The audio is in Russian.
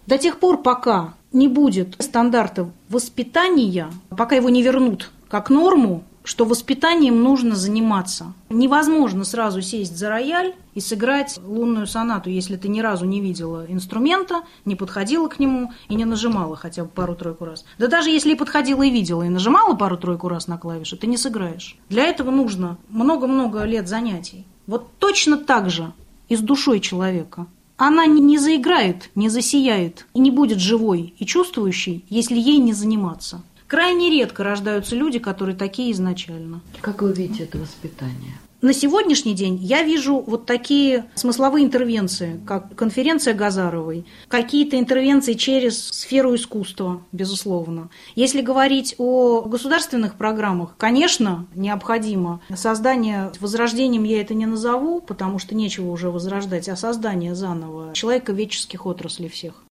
До тех пор, пока не будет стандарта воспитания, пока его не вернут как норму, что воспитанием нужно заниматься. Невозможно сразу сесть за рояль и сыграть лунную сонату, если ты ни разу не видела инструмента, не подходила к нему и не нажимала хотя бы пару-тройку раз. Да даже если и подходила и видела, и нажимала пару-тройку раз на клавиши, ты не сыграешь. Для этого нужно много-много лет занятий. Вот точно так же и с душой человека. Она не заиграет, не засияет и не будет живой и чувствующей, если ей не заниматься. Крайне редко рождаются люди, которые такие изначально. Как вы видите это воспитание? На сегодняшний день я вижу вот такие смысловые интервенции, как конференция Газаровой, какие-то интервенции через сферу искусства, безусловно. Если говорить о государственных программах, конечно, необходимо создание, возрождением я это не назову, потому что нечего уже возрождать, а создание заново человековедческих отраслей всех.